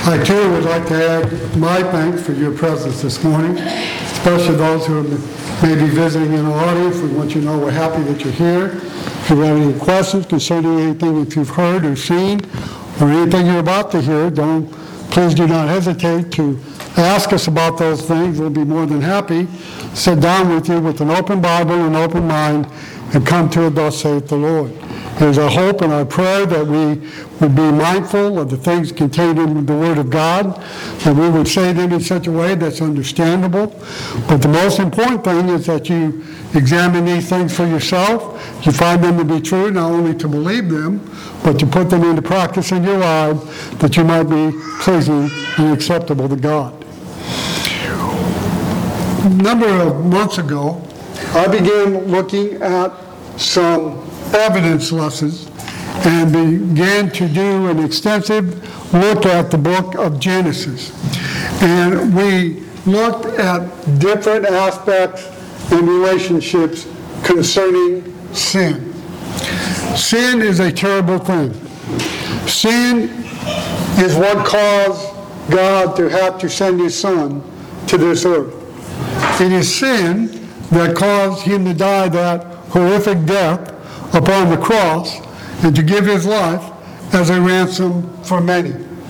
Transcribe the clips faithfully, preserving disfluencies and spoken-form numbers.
I too would like to add my thanks for your presence this morning, especially those who may be visiting in our audience. We want you to know we're happy that you're here. If you have any questions concerning anything that you've heard or seen or anything you're about to hear, don't, please do not hesitate to ask us about those things. We'll be more than happy to sit down with you with an open Bible and open mind and come to it, thus saith the Lord. It is our hope and our prayer that we would be mindful of the things contained in the Word of God, that we would say them in such a way that's understandable. But the most important thing is that you examine these things for yourself. You find them to be true, not only to believe them, but to put them into practice in your lives, that you might be pleasing and acceptable to God. A number of months ago, I began looking at some evidence lessons and began to do an extensive look at the book of Genesis. And we looked at different aspects and relationships concerning sin. Sin is a terrible thing. Sin is what caused God to have to send his Son to this earth. It is sin that caused him to die that horrific death upon the cross and to give his life as a ransom for many.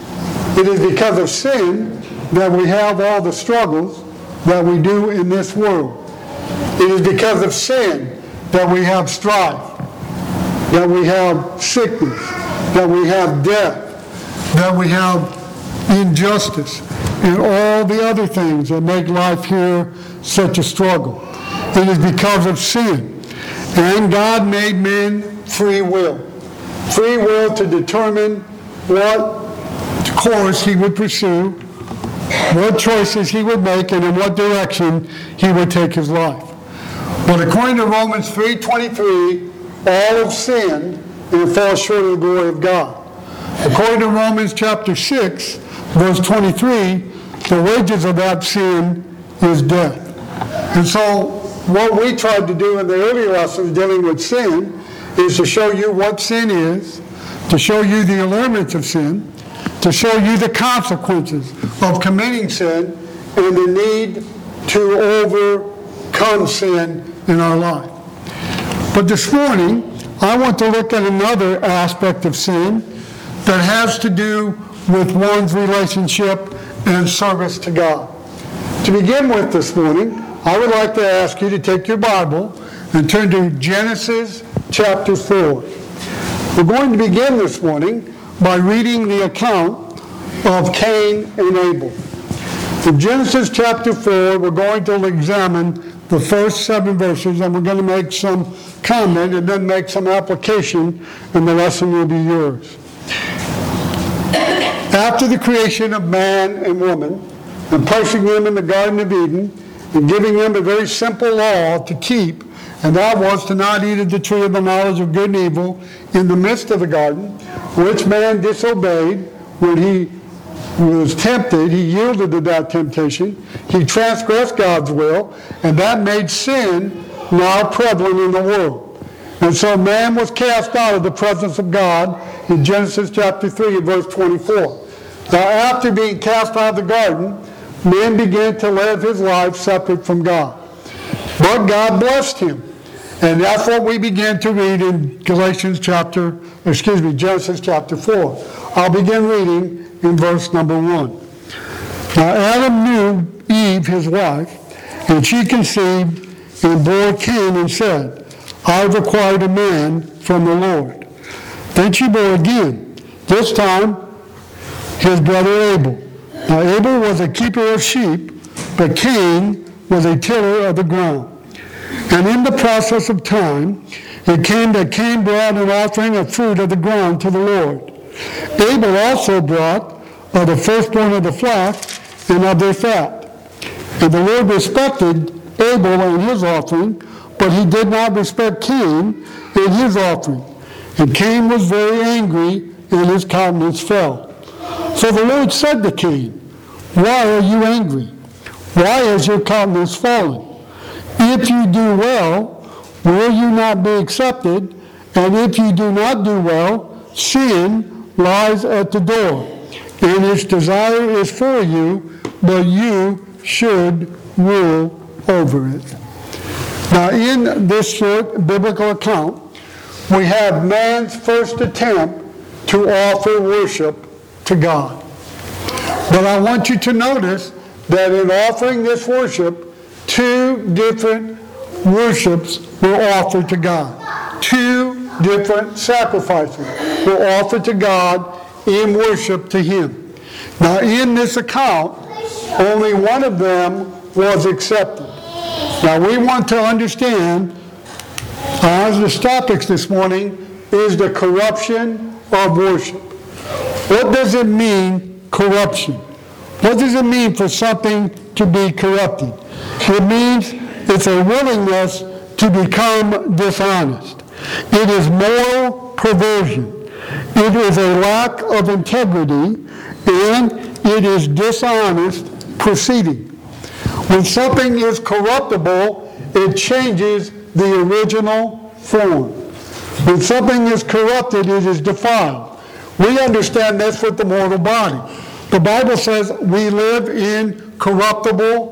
It is because of sin that we have all the struggles that we do in this world. It is because of sin that we have strife, that we have sickness, that we have death, that we have injustice, and all the other things that make life here such a struggle. It is because of sin. And God made men free will. Free will to determine what course he would pursue, what choices he would make, and in what direction he would take his life. But according to Romans three twenty-three, all have sinned and fall short of the glory of God. According to Romans chapter six, verse twenty-three, the wages of that sin is death. And so what we tried to do in the earlier lessons dealing with sin is to show you what sin is, to show you the allurements of sin, to show you the consequences of committing sin, and the need to overcome sin in our life. But this morning, I want to look at another aspect of sin that has to do with one's relationship and service to God. To begin with this morning, I would like to ask you to take your Bible and turn to Genesis chapter four. We're going to begin this morning by reading the account of Cain and Abel. In Genesis chapter four, we're going to examine the first seven verses, and we're going to make some comment and then make some application, and the lesson will be yours. After the creation of man and woman, and placing them in the Garden of Eden, and giving them a very simple law to keep, and that was to not eat of the tree of the knowledge of good and evil in the midst of the garden, which man disobeyed when he was tempted. He yielded to that temptation. He transgressed God's will, and that made sin now prevalent in the world. And so man was cast out of the presence of God in Genesis chapter three, verse twenty-four. Now after being cast out of the garden, man began to live his life separate from God. But God blessed him. And that's what we began to read in Galatians chapter, excuse me, Genesis chapter four. I'll begin reading in verse number one. Now Adam knew Eve, his wife, and she conceived and bore Cain and said, I have acquired a man from the Lord. Then she bore again, this time his brother Abel. Now Abel was a keeper of sheep, but Cain was a tiller of the ground. And in the process of time, it came that Cain brought an offering of fruit of the ground to the Lord. Abel also brought of the firstborn of the flock and of their fat. And the Lord respected Abel and his offering, but he did not respect Cain and his offering. And Cain was very angry, and his countenance fell. So the Lord said to Cain, why are you angry? Why is your countenance fallen? If you do well, will you not be accepted? And if you do not do well, sin lies at the door, and its desire is for you, but you should rule over it. Now, in this short biblical account, we have man's first attempt to offer worship to God. But I want you to notice that in offering this worship, two different worships were offered to God. Two different sacrifices were offered to God in worship to Him. Now, in this account, only one of them was accepted. Now, we want to understand, uh, the topics this morning is the corruption of worship. What does it mean, corruption? What does it mean for something to be corrupted? It means it's a willingness to become dishonest. It is moral perversion. It is a lack of integrity, and it is dishonest proceeding. When something is corruptible, it changes the original form. When something is corrupted, it is defiled. We understand this with the mortal body. The Bible says we live in corruptible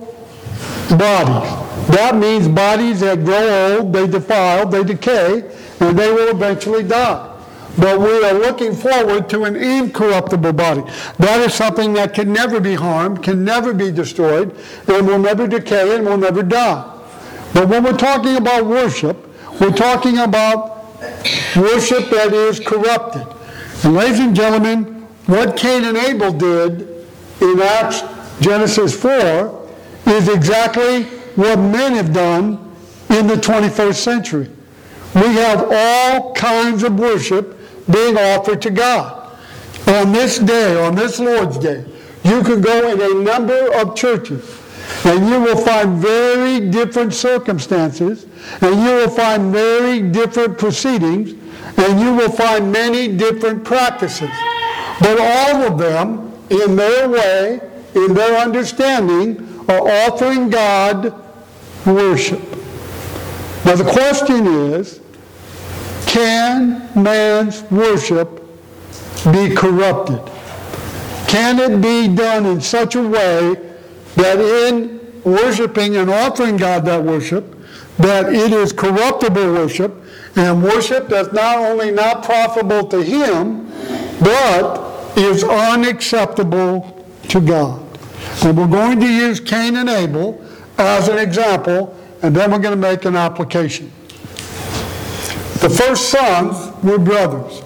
bodies. That means bodies that grow old, they defile, they decay, and they will eventually die. But we are looking forward to an incorruptible body. That is something that can never be harmed, can never be destroyed, and will never decay and will never die. But when we're talking about worship, we're talking about worship that is corrupted. And ladies and gentlemen, what Cain and Abel did in Acts Genesis four is exactly what men have done in the twenty-first century. We have all kinds of worship being offered to God. On this day, on this Lord's Day, you can go in a number of churches and you will find very different circumstances, and you will find very different proceedings, and you will find many different practices. But all of them, in their way, in their understanding, are offering God worship. Now the question is, can man's worship be corrupted? Can it be done in such a way that in worshiping and offering God that worship, that it is corruptible worship, and worship that's not only not profitable to Him, but is unacceptable to God? And we're going to use Cain and Abel as an example, and then we're going to make an application. The first sons were brothers,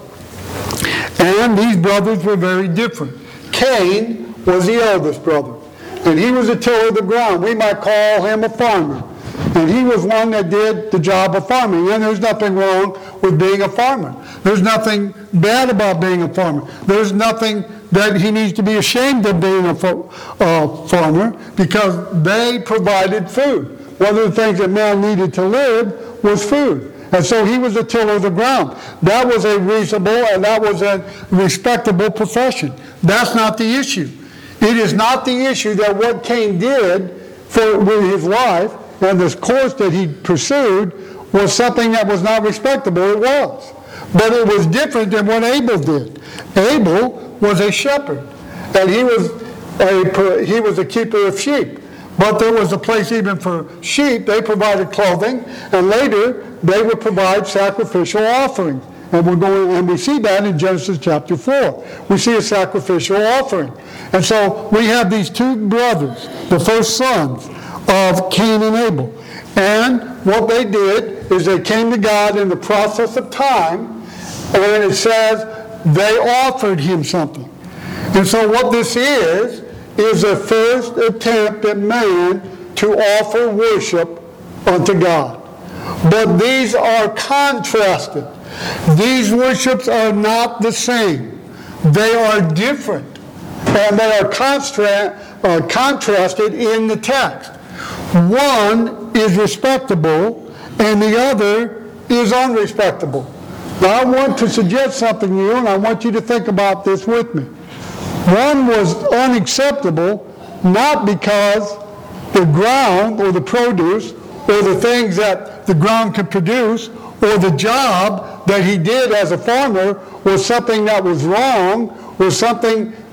and these brothers were very different. Cain was the eldest brother, and he was a tiller of the ground. We might call him a farmer, and he was one that did the job of farming. And there's nothing wrong with being a farmer. There's nothing bad about being a farmer. There's nothing that he needs to be ashamed of being a uh, farmer, because they provided food. One of the things that man needed to live was food. And so he was a tiller of the ground. That was a reasonable and that was a respectable profession. That's not the issue. It is not the issue that what Cain did for with his life and this course that he pursued was something that was not respectable. It was. But it was different than what Abel did. Abel was a shepherd, and he was a, he was a keeper of sheep. But there was a place even for sheep. They provided clothing, and later they would provide sacrificial offerings. And we're going, and we see that in Genesis chapter four. We see a sacrificial offering. And so we have these two brothers, the first sons of Cain and Abel. And what they did is they came to God in the process of time, and it says they offered him something. And so what this is, is a first attempt at man to offer worship unto God. But these are contrasted. These worships are not the same. They are different. And they are constra- uh, contrasted in the text. One is respectable and the other is unrespectable. Now I want to suggest something to you, and I want you to think about this with me. One was unacceptable not because the ground or the produce or the things that the ground could produce or the job that he did as a farmer was something that was wrong, was something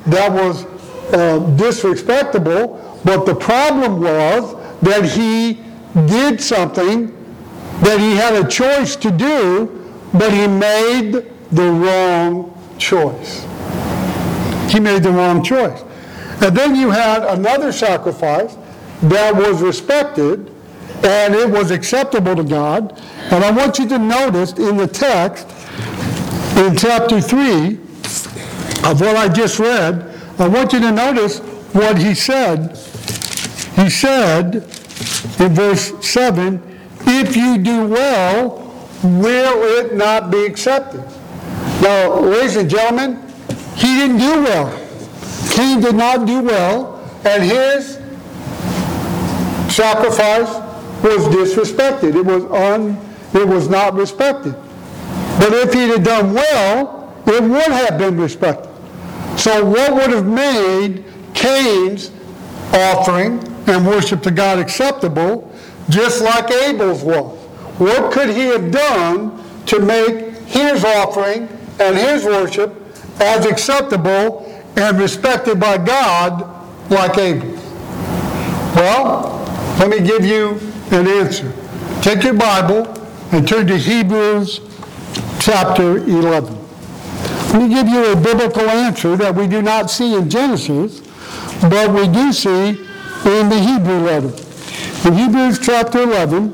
that was uh, disrespectable, but the problem was that he did something that he had a choice to do, but he made the wrong choice. He made the wrong choice. And then you had another sacrifice that was respected, and it was acceptable to God. And I want you to notice in the text, in chapter three of what I just read, I want you to notice what he said. He said in verse seven, if you do well, will it not be accepted? Now, ladies and gentlemen, he didn't do well. Cain did not do well, and his sacrifice was disrespected. It was un, it was not respected. But if he had done well, it would have been respected. So what would have made Cain's offering and worship to God acceptable, just like Abel's was? What could he have done to make his offering and his worship as acceptable and respected by God like Abel's? Well, let me give you an answer. Take your Bible and turn to Hebrews chapter eleven. Let me give you a biblical answer that we do not see in Genesis, but we do see in the Hebrew letter. In Hebrews chapter eleven,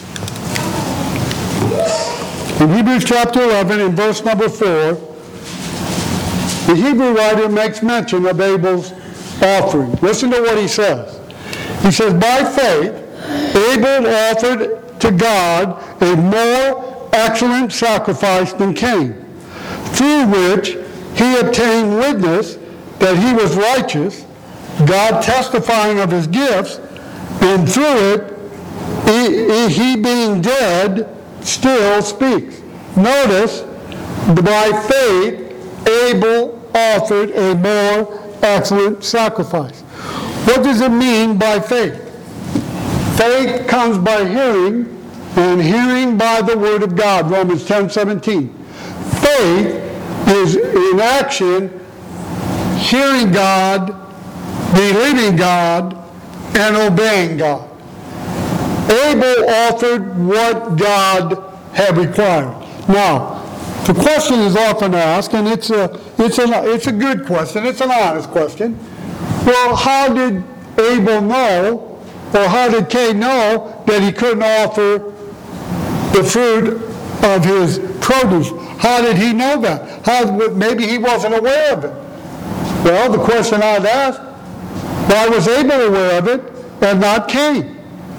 in Hebrews chapter eleven, in verse number four, the Hebrew writer makes mention of Abel's offering. Listen to what he says. He says, by faith, Abel offered to God a more excellent sacrifice than Cain, through which he obtained witness that he was righteous, God testifying of his gifts, and through it, he, he being dead, still speaks. Notice, by faith, Abel offered a more excellent sacrifice. What does it mean by faith? Faith comes by hearing, and hearing by the word of God, Romans ten seventeen. Faith is in action, hearing God, believing God, and obeying God. Abel offered what God had required. Now, the question is often asked, and it's a, it's a, it's a good question, it's an honest question. Well, how did Abel know, or how did Cain know that he couldn't offer the fruit of his produce? How did he know that? How, maybe he wasn't aware of it. Well, the question I'd ask, why was Abel aware of it and not Cain?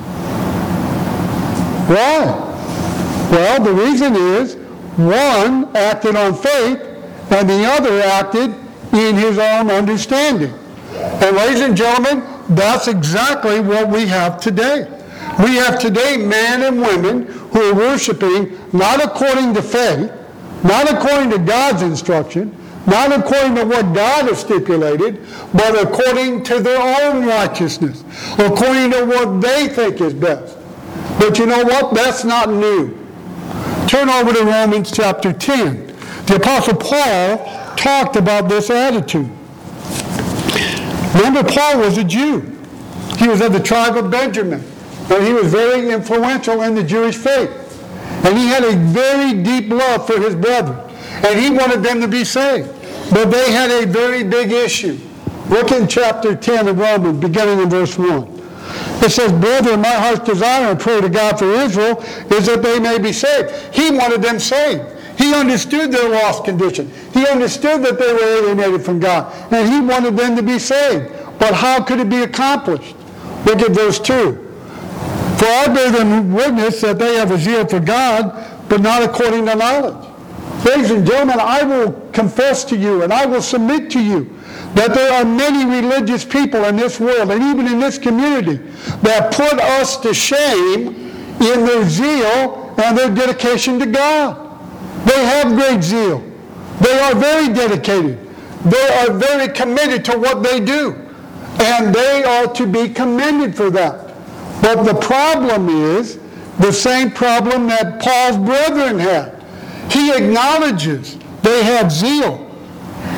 Why? Well, the reason is one acted on faith and the other acted in his own understanding. And ladies and gentlemen, that's exactly what we have today. We have today men and women who are worshiping not according to faith, not according to God's instruction, not according to what God has stipulated, but according to their own righteousness, according to what they think is best. But you know what? That's not new. Turn over to Romans chapter ten. The Apostle Paul talked about this attitude. Remember, Paul was a Jew. He was of the tribe of Benjamin, and he was very influential in the Jewish faith. And he had a very deep love for his brethren, and he wanted them to be saved. But they had a very big issue. Look in chapter ten of Romans, beginning in verse one. It says, brethren, my heart's desire and prayer to God for Israel is that they may be saved. He wanted them saved. He understood their lost condition. He understood that they were alienated from God, and he wanted them to be saved. But how could it be accomplished? Look at verse two. For I bear them witness that they have a zeal for God, but not according to knowledge. Ladies and gentlemen, I will confess to you and I will submit to you that there are many religious people in this world and even in this community that put us to shame in their zeal and their dedication to God. They have great zeal. They are very dedicated. They are very committed to what they do. And they are to be commended for that. But the problem is the same problem that Paul's brethren had. He acknowledges they have zeal.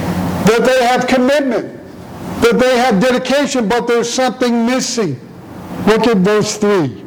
that they have commitment, that they have dedication, but there's something missing. Look at verse three.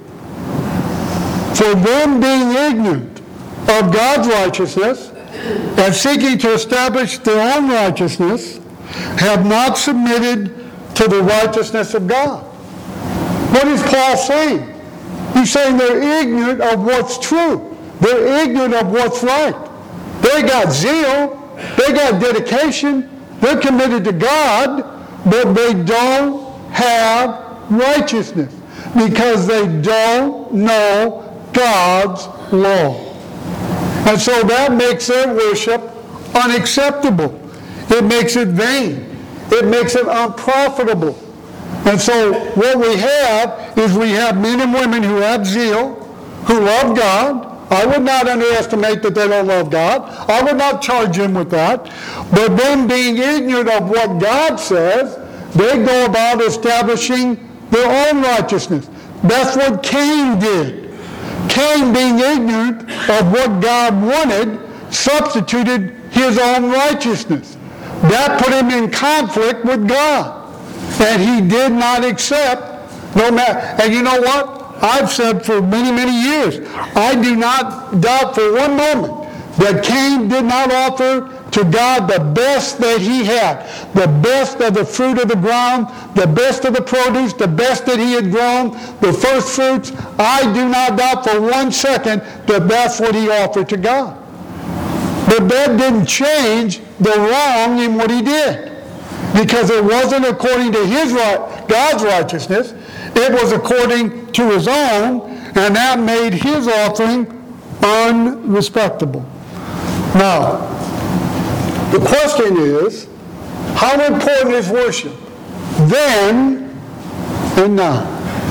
For them being ignorant of God's righteousness and seeking to establish their own righteousness, have not submitted to the righteousness of God. What is Paul saying? He's saying they're ignorant of what's true. They're ignorant of what's right. They got zeal. They got dedication. They're committed to God, but they don't have righteousness because they don't know God's law. And so that makes their worship unacceptable. It makes it vain. It makes it unprofitable. And so what we have is we have men and women who have zeal, who love God. I would not underestimate that they don't love God. I would not charge them with that. But them being ignorant of what God says, they go about establishing their own righteousness. That's what Cain did. Cain, being ignorant of what God wanted, substituted his own righteousness. That put him in conflict with God. And he did not accept, no matter. And you know what? I've said for many, many years, I do not doubt for one moment that Cain did not offer to God the best that he had, the best of the fruit of the ground, the best of the produce, the best that he had grown, the first fruits. I do not doubt for one second that that's what he offered to God. But that didn't change the wrong in what he did. Because it wasn't according to his right, God's righteousness. It was according to his own, and that made his offering unrespectable. Now, the question is, how important is worship then and now?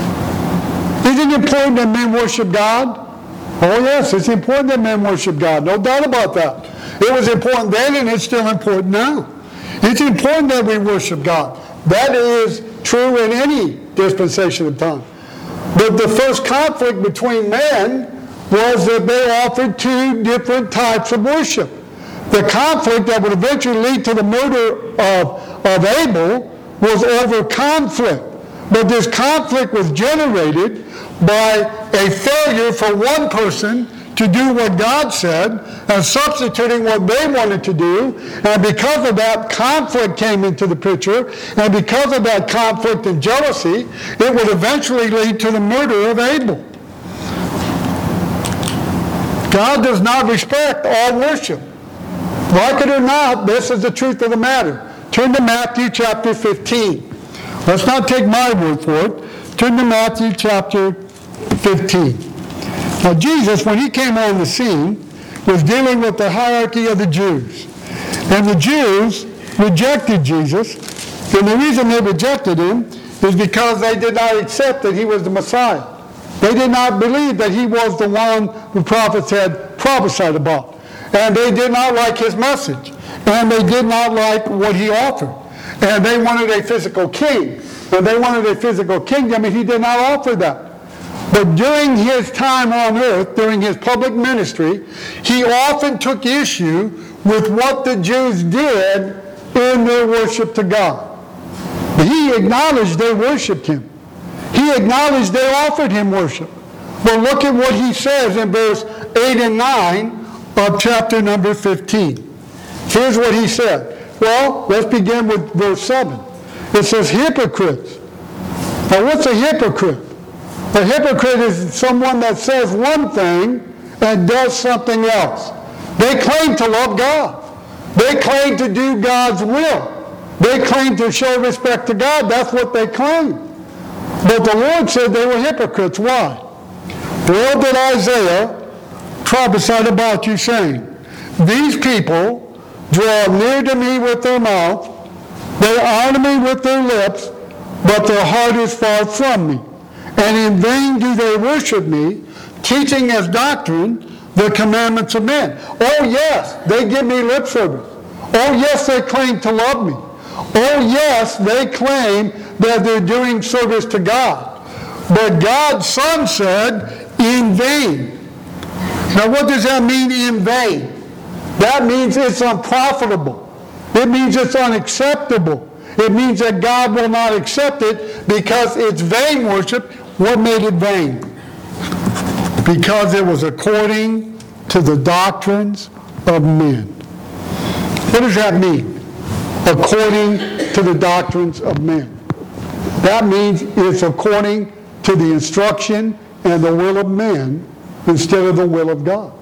Is it important that men worship God? Oh yes, it's important that men worship God. No doubt about that. It was important then and it's still important now. It's important that we worship God. That is true in any dispensation of time. But the first conflict between men was that they offered two different types of worship. The conflict that would eventually lead to the murder of, of Abel was over conflict. But this conflict was generated by a failure for one person to do what God said and substituting what they wanted to do. And because of that, conflict came into the picture. And because of that conflict and jealousy, it would eventually lead to the murder of Abel. God does not respect all worship. Like it or not, this is the truth of the matter. Turn to Matthew chapter fifteen. Let's not take my word for it. Turn to Matthew chapter fifteen. Now Jesus, when he came on the scene, was dealing with the hierarchy of the Jews. And the Jews rejected Jesus. And the reason they rejected him is because they did not accept that he was the Messiah. They did not believe that he was the one the prophets had prophesied about. And they did not like his message. And they did not like what he offered. And they wanted a physical king. And they wanted a physical kingdom, and he did not offer that. But during his time on earth, during his public ministry, he often took issue with what the Jews did in their worship to God. He acknowledged they worshiped him. He acknowledged they offered him worship. But look at what he says in verse eight and nine of chapter number fifteen. Here's what he said. Well, let's begin with verse seven. It says, hypocrites. Now, what's a hypocrite? A hypocrite is someone that says one thing and does something else. They claim to love God. They claim to do God's will. They claim to show respect to God. That's what they claim. But the Lord said they were hypocrites. Why? Well, did Isaiah prophesied about you, saying, these people draw near to me with their mouth, they honor me with their lips, but their heart is far from me. And in vain do they worship me, teaching as doctrine the commandments of men. Oh yes, they give me lip service. Oh yes, they claim to love me. Oh yes, they claim that they're doing service to God. But God's Son said, in vain. Now what does that mean, in vain? That means it's unprofitable. It means it's unacceptable. It means that God will not accept it because it's vain worship. What made it vain? Because it was according to the doctrines of men. What does that mean? According to the doctrines of men. That means it's according to the instruction and the will of men instead of the will of God.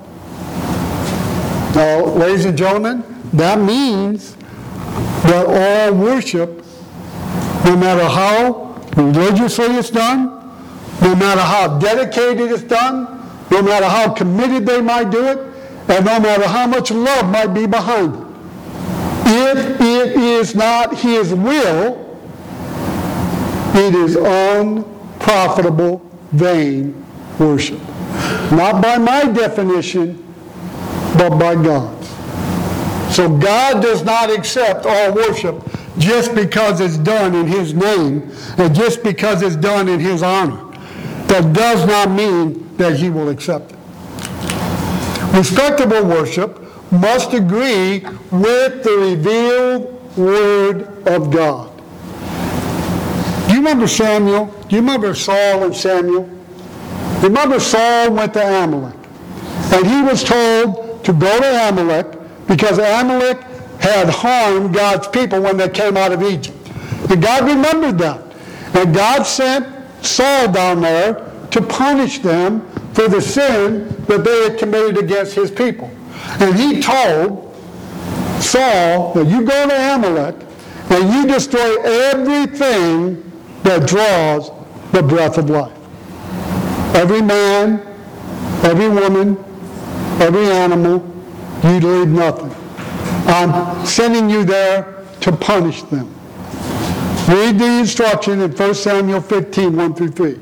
Now, ladies and gentlemen, that means that all worship, no matter how religiously it's done, no matter how dedicated it's done, no matter how committed they might do it, and no matter how much love might be behind it, if it is not His will, it is unprofitable, vain worship. Not by my definition, but by God's. So God does not accept all worship just because it's done in His name and just because it's done in His honor. That does not mean that He will accept it. Respectable worship must agree with the revealed Word of God. Do you remember Samuel? Do you remember Saul and Samuel? Remember Saul went to Amalek, and he was told to go to Amalek because Amalek had harmed God's people when they came out of Egypt. And God remembered that. And God sent Saul down there to punish them for the sin that they had committed against His people. And He told Saul that you go to Amalek and you destroy everything that draws the breath of life. Every man, every woman, every animal, you leave nothing. I'm sending you there to punish them. Read the instruction in First Samuel fifteen, one through three.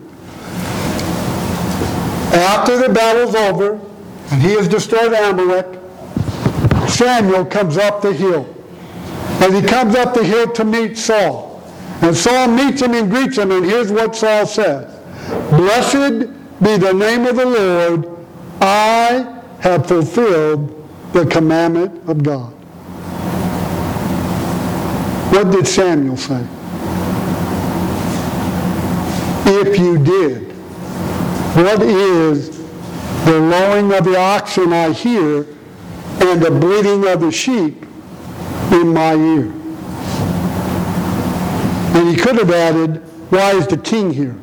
After the battle's over, and he has destroyed Amalek, Samuel comes up the hill. And he comes up the hill to meet Saul. And Saul meets him and greets him, and here's what Saul says. Blessed be the name of the Lord. I have fulfilled the commandment of God. What did Samuel say? If you did, what is the lowing of the oxen I hear and the bleating of the sheep in my ear? And he could have added, why is the king here?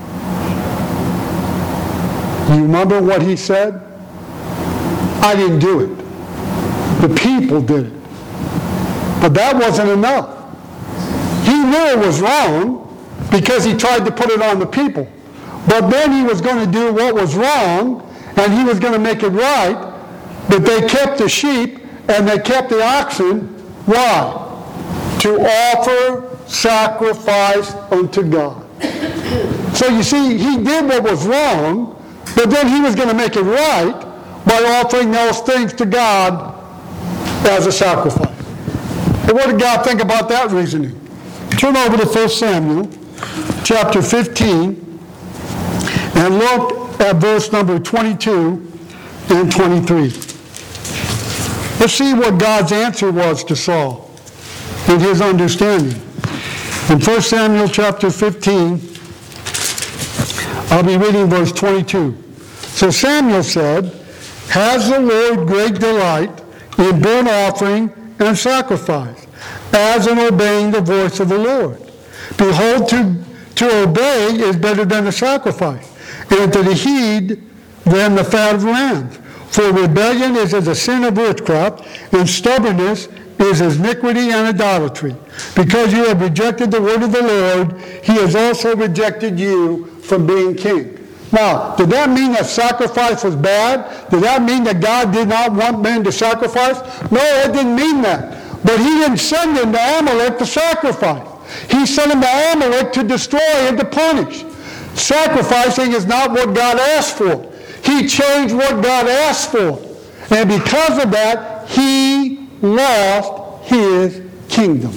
You remember what he said? I didn't do it. The people did it. But that wasn't enough. He knew it was wrong because he tried to put it on the people. But then he was going to do what was wrong, and he was going to make it right. But they kept the sheep and they kept the oxen. Why? To offer sacrifice unto God. So you see, he did what was wrong, but then he was going to make it right by offering those things to God as a sacrifice. And what did God think about that reasoning? Turn over to First Samuel chapter fifteen and look at verse number twenty-two and twenty-three. Let's see what God's answer was to Saul in his understanding. In First Samuel chapter fifteen, I'll be reading verse twenty-two. So Samuel said, has the Lord great delight in burnt offering and sacrifice, as in obeying the voice of the Lord? Behold, to, to obey is better than the sacrifice, and to heed than the fat of rams. For rebellion is as a sin of witchcraft, and stubbornness is as iniquity and idolatry. Because you have rejected the word of the Lord, He has also rejected you from being king. Now, did that mean that sacrifice was bad? Did that mean that God did not want men to sacrifice? No, it didn't mean that. But He didn't send them to Amalek to sacrifice. He sent them to Amalek to destroy and to punish. Sacrificing is not what God asked for. He changed what God asked for. And because of that, He lost His kingdom.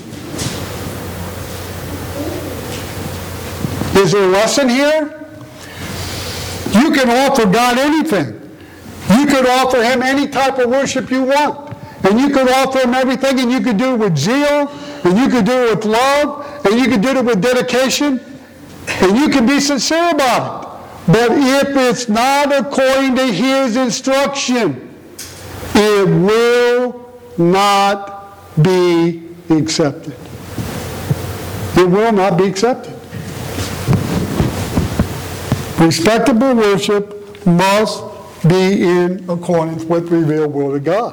Is there a lesson here? You can offer God anything. You could offer Him any type of worship you want. and you could offer him everything, and you could do it with zeal, and you could do it with love, and you could do it with dedication, and you can be sincere about it. But if it's not according to his instruction, it will not be accepted. It will not be accepted. Respectable worship must be in accordance with the revealed Word of God.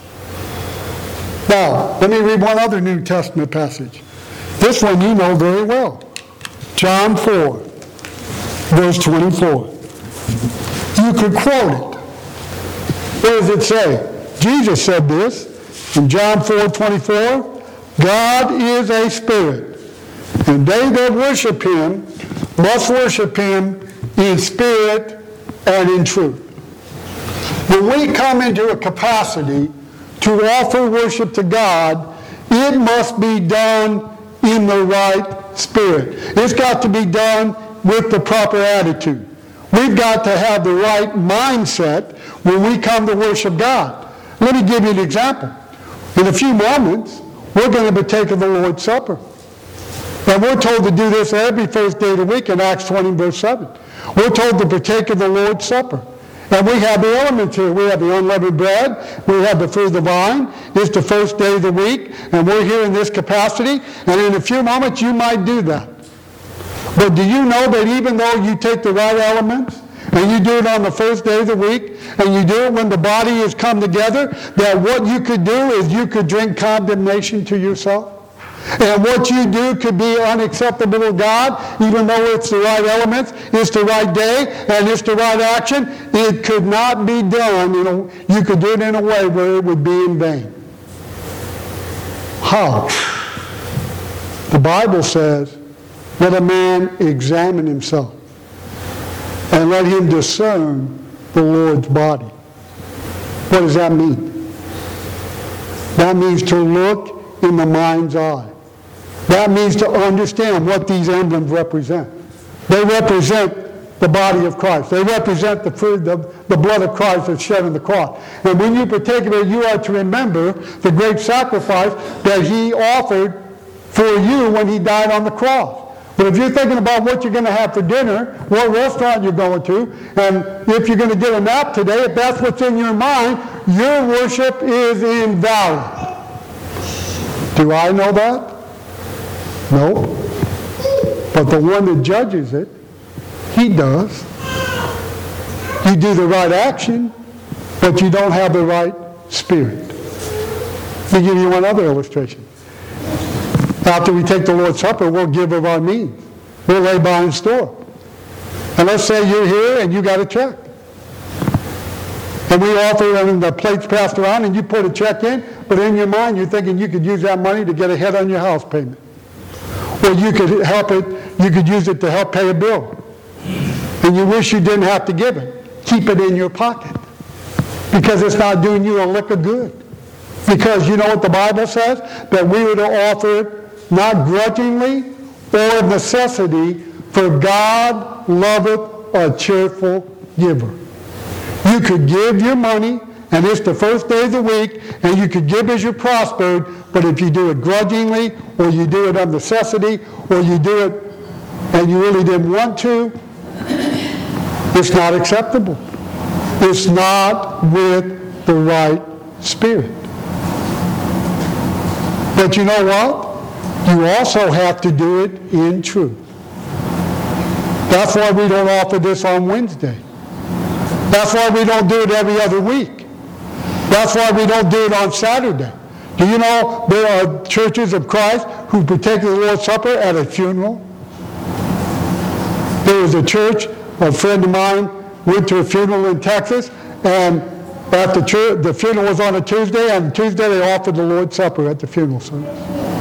Now, let me read one other New Testament passage. This one you know very well. John four, verse twenty-four. You could quote it. What does it say? Jesus said this in John four, twenty-four. God is a spirit, and they that worship him must worship him in spirit and in truth. When we come into a capacity to offer worship to God, it must be done in the right spirit. It's got to be done with the proper attitude. We've got to have the right mindset when we come to worship God. Let me give you an example. In a few moments, we're going to partake of the Lord's Supper. And we're told to do this every first day of the week in Acts twenty, verse seven. We're told to partake of the Lord's Supper. And we have the elements here. We have the unleavened bread. We have the fruit of the vine. It's the first day of the week. And we're here in this capacity. And in a few moments, you might do that. But do you know that even though you take the right elements, and you do it on the first day of the week, and you do it when the body has come together, that what you could do is you could drink condemnation to yourself? And what you do could be unacceptable to God, even though it's the right elements, it's the right day, and it's the right action. It could not be done. You know, you could do it in a way where it would be in vain. How? The Bible says, let a man examine himself, and let him discern the Lord's body. What does that mean? That means to look in the mind's eye. That means to understand what these emblems represent. They represent the body of Christ. They represent the, fruit, the, the blood of Christ that's shed on the cross. And when you partake of it, you are to remember the great sacrifice that he offered for you when he died on the cross. But if you're thinking about what you're going to have for dinner, what restaurant you're going to, and if you're going to get a nap today, if that's what's in your mind, your worship is invalid. Do I know that? No. But the one that judges it, he does. You do the right action, but you don't have the right spirit. Let me give you one other illustration. After we take the Lord's Supper, we'll give of our means. We'll lay by in store. And let's say you're here and you got a check. And we offer, and the plate's passed around, and you put a check in, but in your mind you're thinking you could use that money to get ahead on your house payment. Or you could help it, you could use it to help pay a bill. And you wish you didn't have to give it. Keep it in your pocket. Because it's not doing you a lick of good. Because you know what the Bible says? That we were to offer it not grudgingly or of necessity, for God loveth a cheerful giver. You could give your money, and it's the first day of the week, and you could give as you prospered, but if you do it grudgingly, or you do it of necessity, or you do it and you really didn't want to, it's not acceptable. It's not with the right spirit. But you know what? You also have to do it in truth. That's why we don't offer this on Wednesday. That's why we don't do it every other week. That's why we don't do it on Saturday. Do you know there are churches of Christ who partake of the Lord's Supper at a funeral? There was a church, a friend of mine went to a funeral in Texas, and at the church, the funeral was on a Tuesday, and Tuesday they offered the Lord's Supper at the funeral service.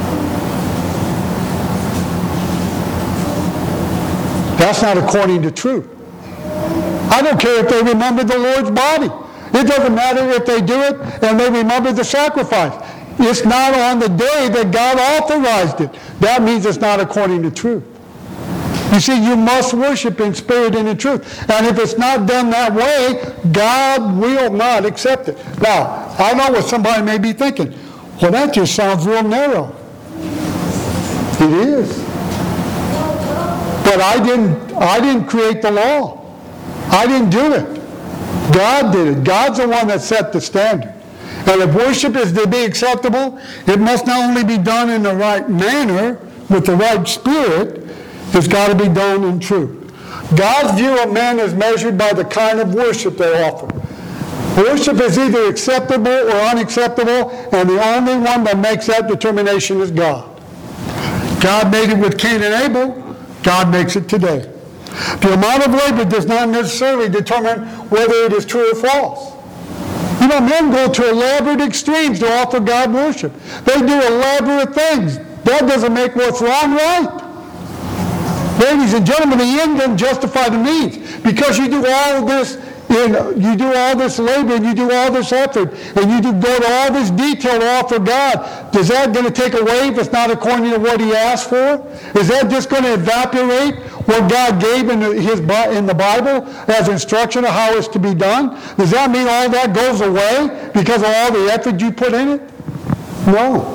That's not according to truth. I don't care if they remember the Lord's body. It doesn't matter if they do it and they remember the sacrifice. It's not on the day that God authorized it. That means it's not according to truth. You see, you must worship in spirit and in truth. And if it's not done that way, God will not accept it. Now, I know what somebody may be thinking. Well, that just sounds real narrow. It is. But I didn't, I didn't create the law. I didn't do it. God did it. God's the one that set the standard. And if worship is to be acceptable, it must not only be done in the right manner, with the right spirit, it's got to be done in truth. God's view of men is measured by the kind of worship they offer. Worship is either acceptable or unacceptable, and the only one that makes that determination is God. God made it with Cain and Abel. God makes it today. The amount of labor does not necessarily determine whether it is true or false. You know, men go to elaborate extremes to offer God worship. They do elaborate things. That doesn't make what's wrong right. Ladies and gentlemen, the end doesn't justify the means. Because you do all this, in, you do all this labor, and you do all this effort, and you do go to all this detail to offer God, is that going to take away if it's not according to what He asked for? Is that just going to evaporate what God gave in the, his, in the Bible as instruction of how it's to be done? Does that mean all that goes away because of all the effort you put in it? No.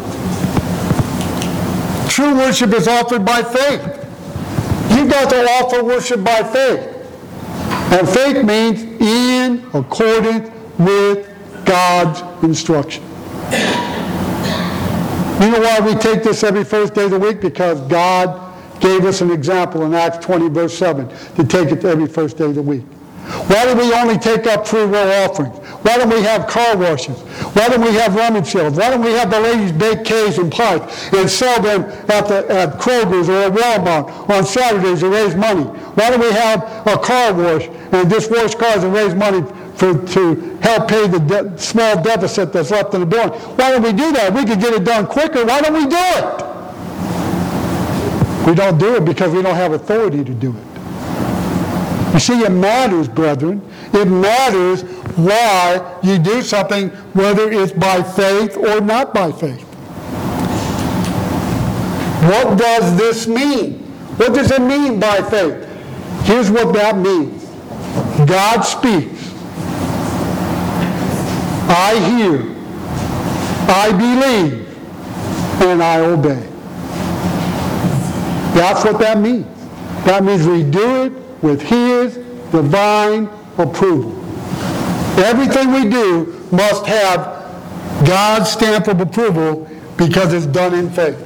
True worship is offered by faith. You've got to offer worship by faith. And faith means in accordance with God's instruction. You know why we take this every first day of the week? Because God gave us an example in Acts twenty, verse seven, to take it every first day of the week. Why do we only take up free will offerings? Why don't we have car washes? Why don't we have rummage sales? Why don't we have the ladies bake cakes and pies and sell them at, the, at Kroger's or at Walmart on Saturdays to raise money? Why don't we have a car wash and just wash cars and raise money for, to help pay the de- small deficit that's left in the building? Why don't we do that? We could get it done quicker. Why don't we do it? We don't do it because we don't have authority to do it. You see, it matters, brethren. It matters why you do something, whether it's by faith or not by faith. What does this mean? What does it mean by faith? Here's what that means. God speaks. I hear. I believe. And I obey. That's what that means. That means we do it with His divine approval. Everything we do must have God's stamp of approval because it's done in faith.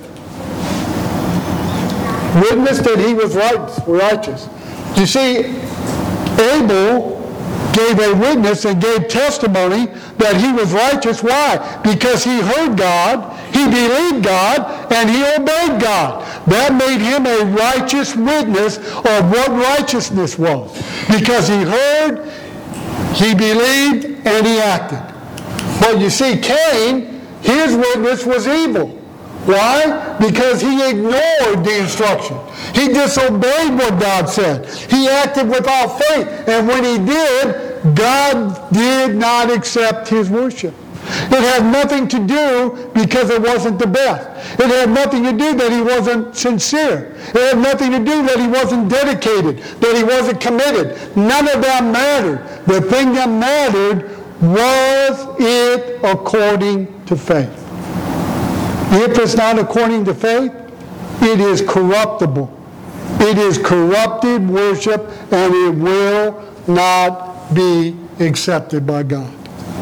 Witness that he was right, righteous. You see, Abel gave a witness and gave testimony that he was righteous. Why? Because he heard God, he believed God, and he obeyed God. That made him a righteous witness of what righteousness was. Because he heard, he believed, and he acted. But you see, Cain, his witness was evil. Why? Because he ignored the instruction. He disobeyed what God said. He acted without faith. And when he did, God did not accept his worship. It had nothing to do because it wasn't the best. It had nothing to do that he wasn't sincere. It had nothing to do that he wasn't dedicated, that he wasn't committed. None of that mattered. The thing that mattered was it according to faith. If it's not according to faith, it is corruptible. It is corrupted worship, and it will not be accepted by God.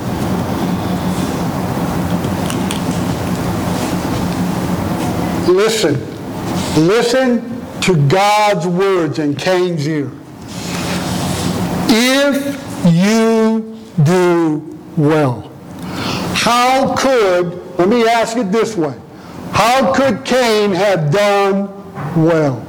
Listen. Listen to God's words in Cain's ear. If you do well. How could, let me ask it this way, how could Cain have done well?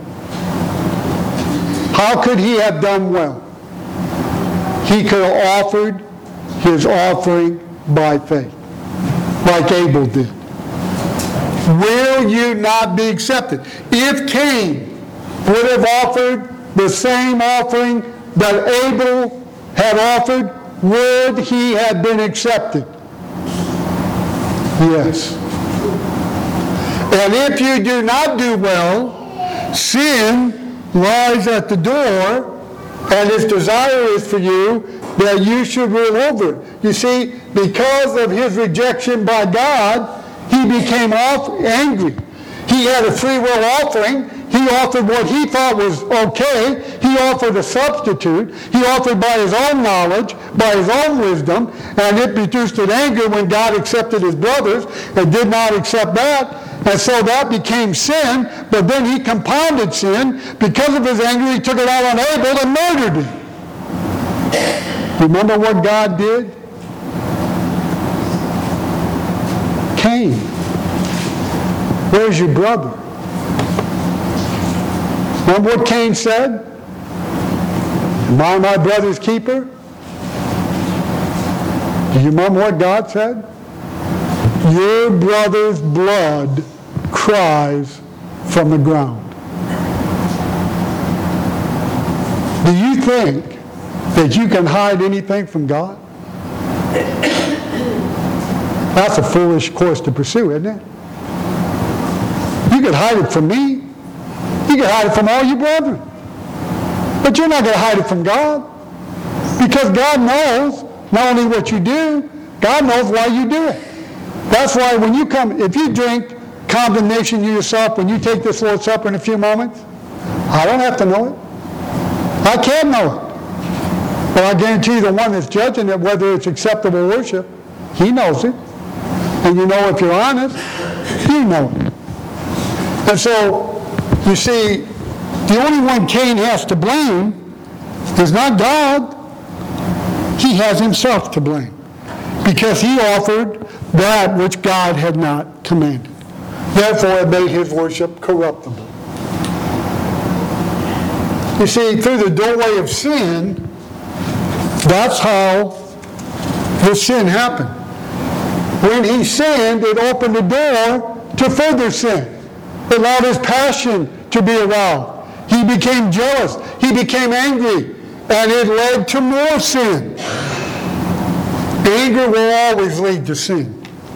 How could he have done well? He could have offered his offering by faith, like Abel did. Will you not be accepted? If Cain would have offered the same offering that Abel had offered, would he have been accepted? Yes. And if you do not do well, sin lies at the door, and its desire is for you that you should rule over it. You see, because of his rejection by God, he became off angry. He had a free will offering. He offered what he thought was okay. He offered a substitute. He offered by his own knowledge, by his own wisdom, and it produced an anger when God accepted his brothers and did not accept that. And so that became sin, but then he compounded sin. Because of his anger, he took it out on Abel and murdered him. Remember what God did? Cain, where's your brother? Remember what Cain said? Am I my brother's keeper? Do you remember what God said? Your brother's blood cries from the ground. Do you think that you can hide anything from God? That's a foolish course to pursue, isn't it? You could hide it from me. You can hide it from all your brethren. But you're not going to hide it from God. Because God knows not only what you do, God knows why you do it. That's why when you come, if you drink condemnation to yourself when you take this Lord's Supper in a few moments, I don't have to know it. I can't know it. But I guarantee you the one that's judging it, whether it's acceptable worship, he knows it. And you know if you're honest, you know it. And so, you see, the only one Cain has to blame is not God. He has himself to blame. Because he offered that which God had not commanded. Therefore, it made his worship corruptible. You see, through the doorway of sin, that's how the sin happened. When he sinned, it opened the door to further sin. It allowed his passion to be aroused. He became jealous. He became angry. And it led to more sin. Anger will always lead to sin.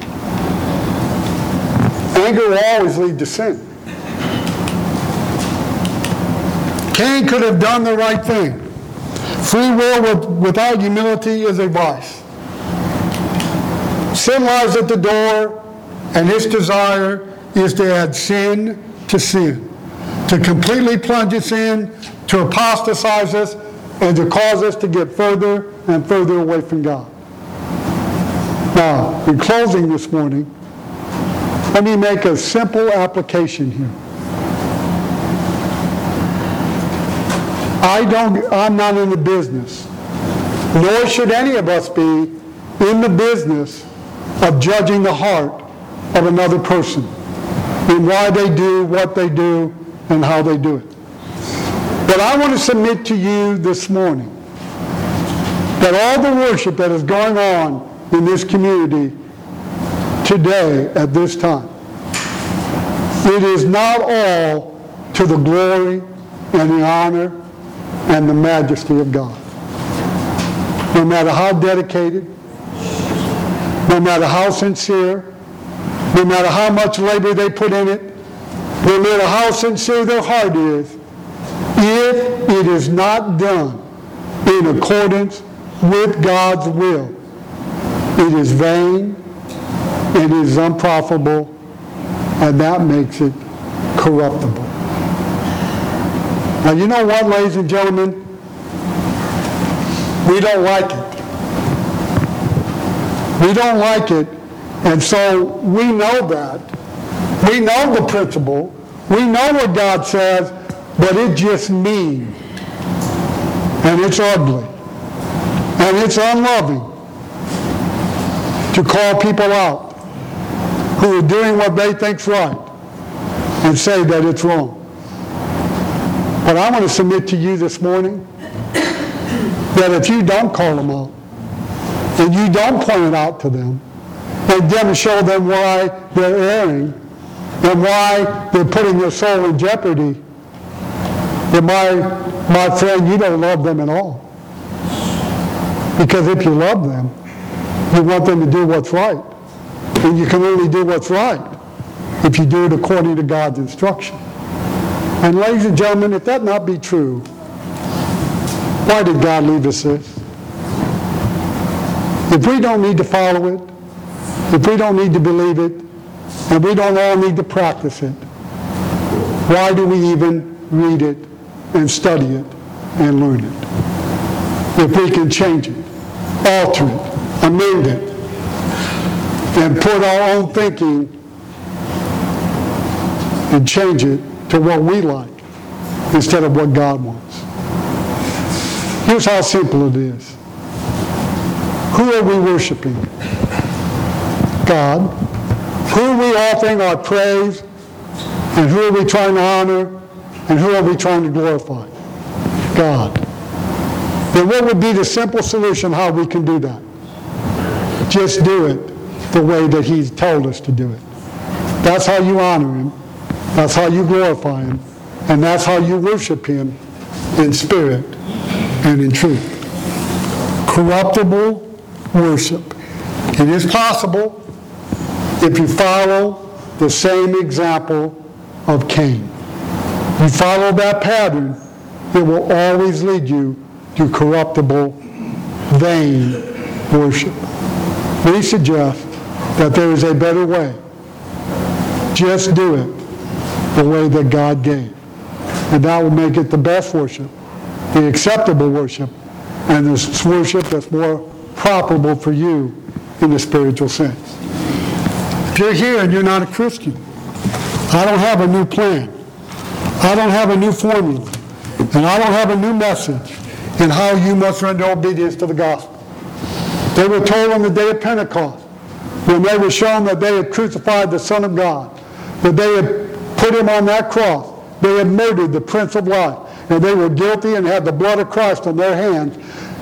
Anger will always lead to sin. Cain could have done the right thing. Free will with, without humility is a vice. Sin lies at the door, and his desire is to add sin to sin, to completely plunge us in, to apostatize us, and to cause us to get further and further away from God. Now, in closing this morning, let me make a simple application here. I don't, I'm not in the business, nor should any of us be in the business of judging the heart of another person and why they do what they do and how they do it. But I want to submit to you this morning that all the worship that is going on in this community today at this time, it is not all to the glory and the honor and the majesty of God. No matter how dedicated, no matter how sincere, no matter how much labor they put in it, no matter how sincere their heart is, if it is not done in accordance with God's will, it is vain, it is unprofitable, and that makes it corruptible. Now, you know what, ladies and gentlemen? We don't like it. We don't like it, and so we know that. We know the principle. We know what God says, but it's just mean, and it's ugly, and it's unloving to call people out who are doing what they think's right and say that it's wrong. But I want to submit to you this morning that if you don't call them out, and you don't point it out to them, and then show them why they're erring, and why they're putting their soul in jeopardy, then my, my friend, you don't love them at all. Because if you love them, you want them to do what's right. And you can only do what's right if you do it according to God's instruction. And ladies and gentlemen, if that not be true, why did God leave us this? If we don't need to follow it, if we don't need to believe it, and we don't all need to practice it, why do we even read it and study it and learn it? If we can change it, alter it, amend it, and put our own thinking and change it to what we like instead of what God wants. Here's how simple it is. Who are we worshiping? God. Who are we offering our praise? And who are we trying to honor? And who are we trying to glorify? God. Then what would be the simple solution how we can do that? Just do it the way that He's told us to do it. That's how you honor Him. That's how you glorify Him. And that's how you worship Him in spirit and in truth. Corruptible worship. It is possible if you follow the same example of Cain. You follow that pattern, it will always lead you to corruptible, vain worship. We suggest that there is a better way. Just do it the way that God gave. And that will make it the best worship, the acceptable worship, and the worship that's more profitable for you in the spiritual sense. If you're here and you're not a Christian, I don't have a new plan. I don't have a new formula. And I don't have a new message in how you must render obedience to the gospel. They were told on the day of Pentecost, when they were shown that they had crucified the Son of God, that they had put Him on that cross, they had murdered the Prince of Life, and they were guilty and had the blood of Christ on their hands.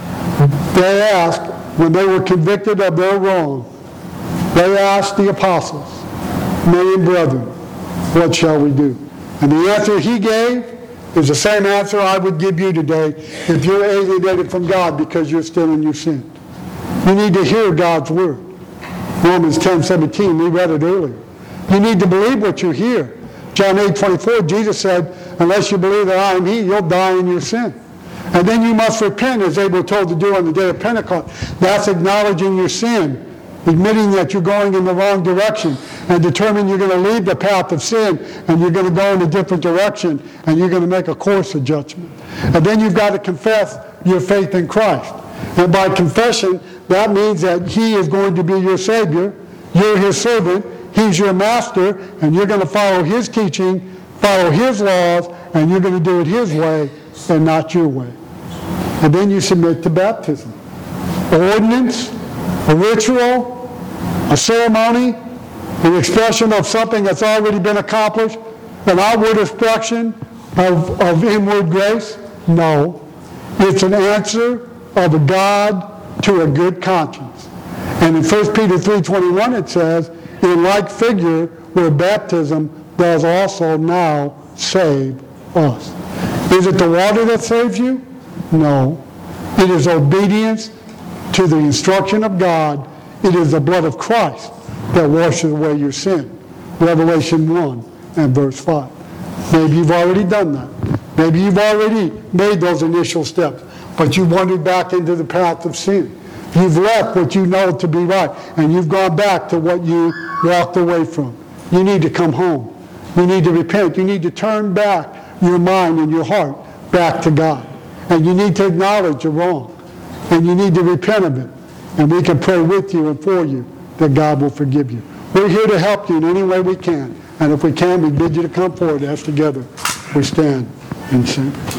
They asked, when they were convicted of their wrong, they asked the apostles, "Men and brethren, what shall we do?" And the answer He gave is the same answer I would give you today if you're alienated from God because you're still in your sin. You need to hear God's word. Romans ten seventeen, we read it earlier. You need to believe what you hear. John eight twenty-four, Jesus said, unless you believe that I am He, you'll die in your sin. And then you must repent, as they were told to do on the day of Pentecost. That's acknowledging your sin, admitting that you're going in the wrong direction, and determining you're going to leave the path of sin, and you're going to go in a different direction, and you're going to make a course of judgment. And then you've got to confess your faith in Christ. And by confession, that means that He is going to be your Savior, you're His servant, He's your master, and you're going to follow His teaching, follow His laws, and you're going to do it His way and not your way. And then you submit to baptism. An ordinance, a ritual, a ceremony, an expression of something that's already been accomplished, an outward expression of, of inward grace? No. It's an answer of a God to a good conscience. And in First Peter three twenty-one it says, in like figure where baptism does also now save us. Is it the water that saves you? No. It is obedience to the instruction of God. It is the blood of Christ that washes away your sin. Revelation one and verse five. Maybe you've already done that. Maybe you've already made those initial steps, but you wandered back into the path of sin. You've left what you know to be right, and you've gone back to what you walked away from. You need to come home. You need to repent. You need to turn back your mind and your heart back to God. And you need to acknowledge your wrong. And you need to repent of it. And we can pray with you and for you that God will forgive you. We're here to help you in any way we can. And if we can, we bid you to come forward as together we stand and sing.